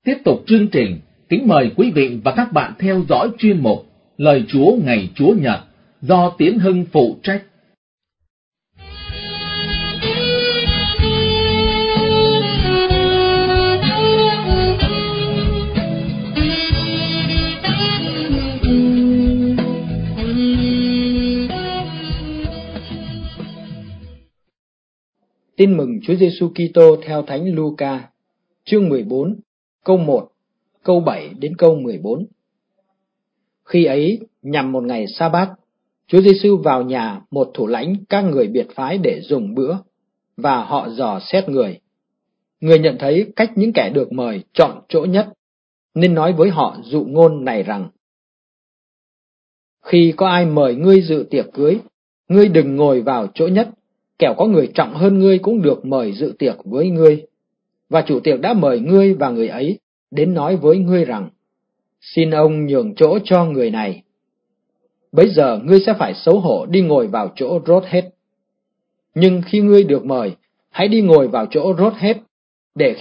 Tiếp tục chương trình, kính mời quý vị và các bạn theo dõi chuyên mục Lời Chúa ngày Chúa Nhật do Tiến Hưng phụ trách. Tin mừng Chúa Giêsu Kitô theo Thánh Luca, chương 14, câu 1, câu 7 đến câu 14. Khi ấy, nhằm một ngày sa-bát, Chúa Giêsu vào nhà một thủ lãnh các người biệt phái để dùng bữa, và họ dò xét người. Người nhận thấy cách những kẻ được mời chọn chỗ nhất, nên nói với họ dụ ngôn này rằng: Khi có ai mời ngươi dự tiệc cưới, ngươi đừng ngồi vào chỗ nhất, kẻo có người trọng hơn ngươi cũng được mời dự tiệc với ngươi. Và chủ tiệc đã mời ngươi và người ấy đến nói với ngươi rằng: Xin ông nhường chỗ cho người này. Bấy giờ ngươi sẽ phải xấu hổ đi ngồi vào chỗ rốt hết. Nhưng khi ngươi được mời, hãy đi ngồi vào chỗ rốt hết, để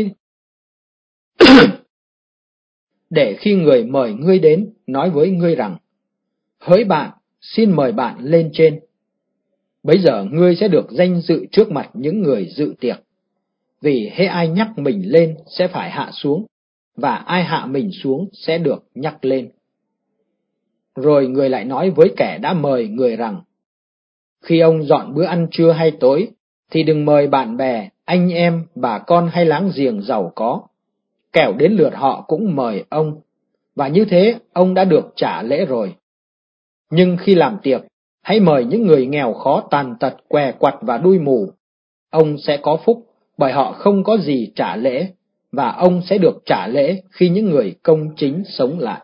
khi người mời ngươi đến nói với ngươi rằng: Hỡi bạn, xin mời bạn lên trên. Bấy giờ ngươi sẽ được danh dự trước mặt những người dự tiệc. Vì hễ ai nhắc mình lên sẽ phải hạ xuống, và ai hạ mình xuống sẽ được nhắc lên. Rồi người lại nói với kẻ đã mời người rằng: Khi ông dọn bữa ăn trưa hay tối, thì đừng mời bạn bè, anh em, bà con hay láng giềng giàu có, kẻo đến lượt họ cũng mời ông, và như thế ông đã được trả lễ rồi. Nhưng khi làm tiệc, hãy mời những người nghèo khó tàn tật, què quặt và đuôi mù. Ông sẽ có phúc, bởi họ không có gì trả lễ, và ông sẽ được trả lễ khi những người công chính sống lại.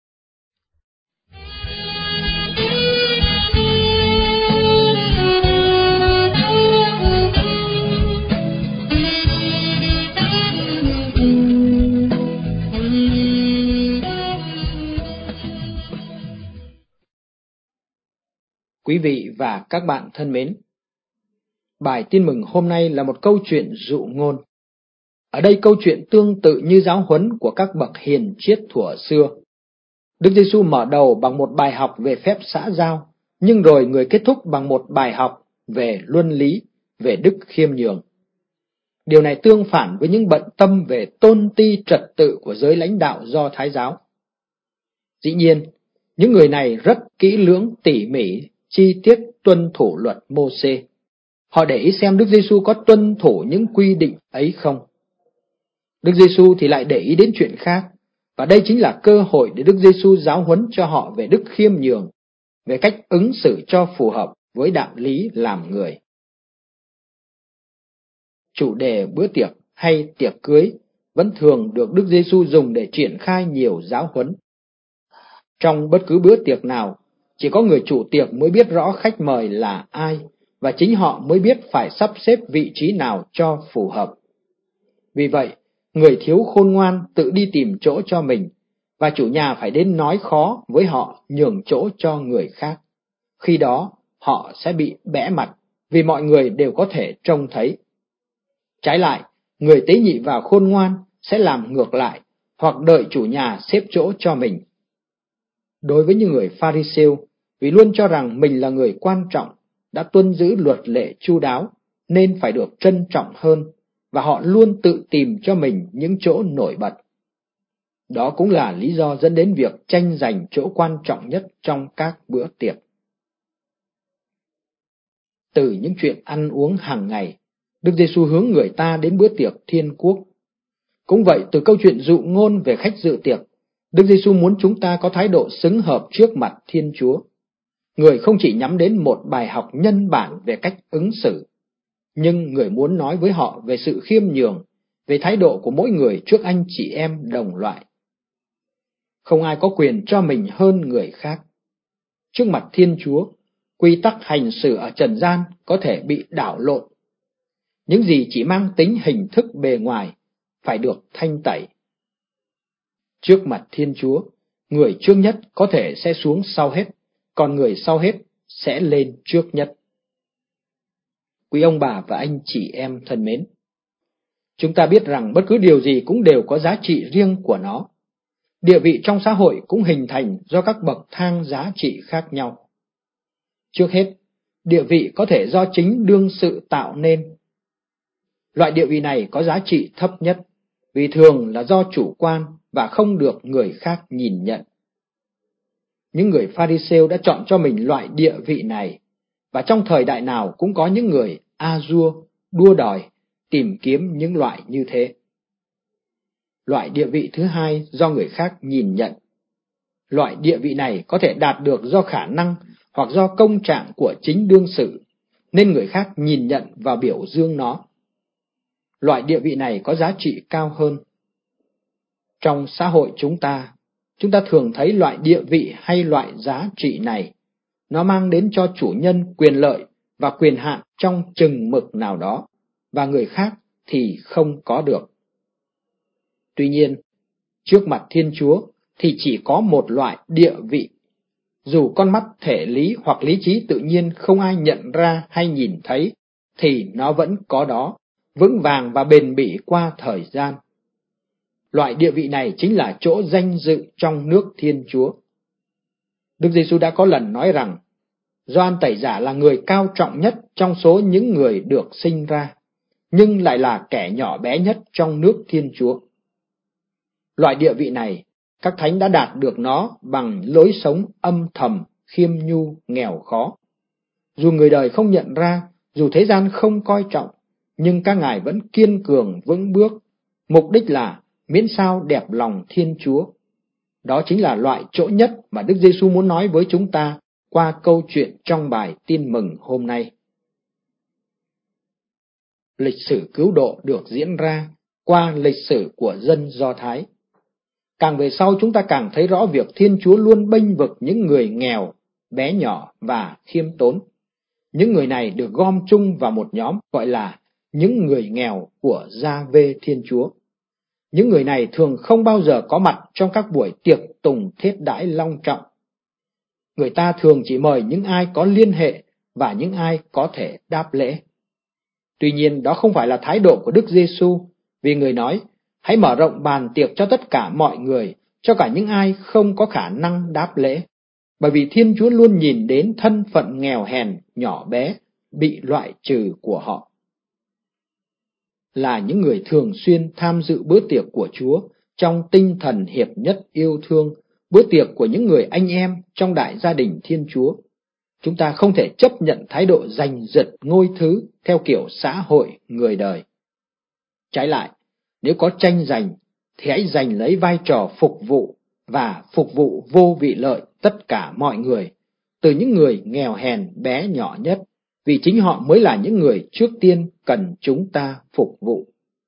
Quý vị và các bạn thân mến, bài tin mừng hôm nay là một câu chuyện dụ ngôn. Ở đây câu chuyện tương tự như giáo huấn của các bậc hiền triết thuở xưa. Đức Giêsu mở đầu bằng một bài học về phép xã giao, nhưng rồi người kết thúc bằng một bài học về luân lý, về đức khiêm nhường. Điều này tương phản với những bận tâm về tôn ti trật tự của giới lãnh đạo Do Thái giáo. Dĩ nhiên, những người này rất kỹ lưỡng, tỉ mỉ, chi tiết tuân thủ luật Mô-sê. Họ để ý xem Đức Giêsu có tuân thủ những quy định ấy không. Đức Giêsu thì lại để ý đến chuyện khác, và đây chính là cơ hội để Đức Giêsu giáo huấn cho họ về đức khiêm nhường, về cách ứng xử cho phù hợp với đạo lý làm người. Chủ đề bữa tiệc hay tiệc cưới vẫn thường được Đức Giêsu dùng để triển khai nhiều giáo huấn. Trong bất cứ bữa tiệc nào, chỉ có người chủ tiệc mới biết rõ khách mời là ai, và chính họ mới biết phải sắp xếp vị trí nào cho phù hợp. Vì vậy, người thiếu khôn ngoan tự đi tìm chỗ cho mình, và chủ nhà phải đến nói khó với họ nhường chỗ cho người khác. Khi đó, họ sẽ bị bẽ mặt, vì mọi người đều có thể trông thấy. Trái lại, người tế nhị và khôn ngoan sẽ làm ngược lại, hoặc đợi chủ nhà xếp chỗ cho mình. Đối với những người Pha-ri-siêu, vì luôn cho rằng mình là người quan trọng, đã tuân giữ luật lệ chu đáo, nên phải được trân trọng hơn, và họ luôn tự tìm cho mình những chỗ nổi bật. Đó cũng là lý do dẫn đến việc tranh giành chỗ quan trọng nhất trong các bữa tiệc. Từ những chuyện ăn uống hàng ngày, Đức Giêsu hướng người ta đến bữa tiệc thiên quốc. Cũng vậy, từ câu chuyện dụ ngôn về khách dự tiệc, Đức Giêsu muốn chúng ta có thái độ xứng hợp trước mặt Thiên Chúa. Người không chỉ nhắm đến một bài học nhân bản về cách ứng xử, nhưng người muốn nói với họ về sự khiêm nhường, về thái độ của mỗi người trước anh chị em đồng loại. Không ai có quyền cho mình hơn người khác. Trước mặt Thiên Chúa, quy tắc hành xử ở trần gian có thể bị đảo lộn. Những gì chỉ mang tính hình thức bề ngoài phải được thanh tẩy. Trước mặt Thiên Chúa, người trước nhất có thể sẽ xuống sau hết, còn người sau hết sẽ lên trước nhất. Quý ông bà và anh chị em thân mến, Chúng ta biết rằng bất cứ điều gì cũng đều có giá trị riêng của nó. Địa vị trong xã hội cũng hình thành do các bậc thang giá trị khác nhau. Trước hết, địa vị có thể do chính đương sự tạo nên. Loại địa vị này có giá trị thấp nhất, vì thường là do chủ quan và không được người khác nhìn nhận. Những người Pha-ri-sêu đã chọn cho mình loại địa vị này, và trong thời đại nào cũng có những người a-dua, đua đòi, tìm kiếm những loại như thế. Loại địa vị thứ hai do người khác nhìn nhận. Loại địa vị này có thể đạt được do khả năng hoặc do công trạng của chính đương sự, nên người khác nhìn nhận và biểu dương nó. Loại địa vị này có giá trị cao hơn. Trong xã hội chúng ta thường thấy loại địa vị hay loại giá trị này. Nó mang đến cho chủ nhân quyền lợi và quyền hạn trong chừng mực nào đó, và người khác thì không có được. Tuy nhiên, trước mặt Thiên Chúa thì chỉ có một loại địa vị. Dù con mắt thể lý hoặc lý trí tự nhiên không ai nhận ra hay nhìn thấy, thì nó vẫn có đó, vững vàng và bền bỉ qua thời gian. Loại địa vị này chính là chỗ danh dự trong nước Thiên Chúa. Đức Giêsu đã có lần nói rằng, Gioan Tẩy Giả là người cao trọng nhất trong số những người được sinh ra, nhưng lại là kẻ nhỏ bé nhất trong nước Thiên Chúa. Loại địa vị này, các thánh đã đạt được nó bằng lối sống âm thầm, khiêm nhu, nghèo khó. Dù người đời không nhận ra, dù thế gian không coi trọng, nhưng các ngài vẫn kiên cường vững bước, mục đích là miễn sao đẹp lòng Thiên Chúa. Đó chính là loại chỗ nhất mà Đức Giêsu muốn nói với chúng ta qua câu chuyện trong bài tin mừng hôm nay. Lịch sử cứu độ được diễn ra qua lịch sử của dân Do Thái. Càng về sau chúng ta càng thấy rõ việc Thiên Chúa luôn bênh vực những người nghèo, bé nhỏ và khiêm tốn. Những người này được gom chung vào một nhóm gọi là những người nghèo của Gia-vê Thiên Chúa. Những người này thường không bao giờ có mặt trong các buổi tiệc tùng thiết đãi long trọng. Người ta thường chỉ mời những ai có liên hệ và những ai có thể đáp lễ. Tuy nhiên đó không phải là thái độ của Đức Giêsu, vì người nói, hãy mở rộng bàn tiệc cho tất cả mọi người, cho cả những ai không có khả năng đáp lễ. Bởi vì Thiên Chúa luôn nhìn đến thân phận nghèo hèn, nhỏ bé, bị loại trừ của họ. Là những người thường xuyên tham dự bữa tiệc của Chúa trong tinh thần hiệp nhất yêu thương, bữa tiệc của những người anh em trong đại gia đình Thiên Chúa. Chúng ta không thể chấp nhận thái độ giành giật ngôi thứ theo kiểu xã hội người đời. Trái lại, nếu có tranh giành thì hãy giành lấy vai trò phục vụ và phục vụ vô vị lợi tất cả mọi người, từ những người nghèo hèn bé nhỏ nhất, vì chính họ mới là những người trước tiên cần chúng ta phục vụ.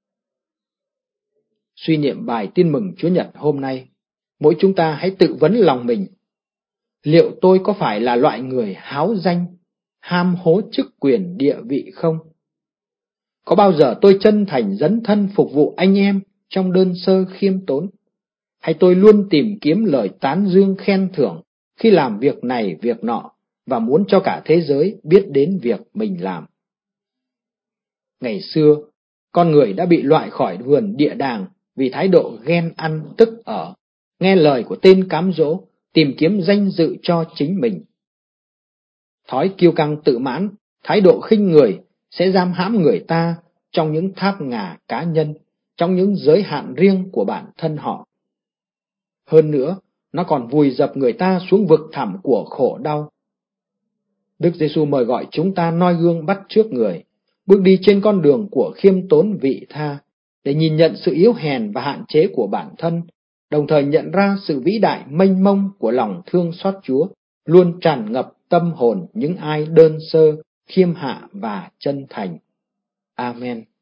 Suy niệm bài tin mừng Chúa Nhật hôm nay, mỗi chúng ta hãy tự vấn lòng mình. Liệu tôi có phải là loại người háo danh, ham hố chức quyền địa vị không? Có bao giờ tôi chân thành dấn thân phục vụ anh em trong đơn sơ khiêm tốn? Hay tôi luôn tìm kiếm lời tán dương khen thưởng khi làm việc này việc nọ và muốn cho cả thế giới biết đến việc mình làm? Ngày xưa, con người đã bị loại khỏi vườn địa đàng vì thái độ ghen ăn tức ở, nghe lời của tên cám dỗ, tìm kiếm danh dự cho chính mình. Thói kiêu căng tự mãn, thái độ khinh người sẽ giam hãm người ta trong những tháp ngà cá nhân, trong những giới hạn riêng của bản thân họ. Hơn nữa, nó còn vùi dập người ta xuống vực thẳm của khổ đau. Đức Giêsu mời gọi chúng ta noi gương bắt chước người, bước đi trên con đường của khiêm tốn vị tha, để nhìn nhận sự yếu hèn và hạn chế của bản thân, đồng thời nhận ra sự vĩ đại mênh mông của lòng thương xót Chúa, luôn tràn ngập tâm hồn những ai đơn sơ, khiêm hạ và chân thành. Amen.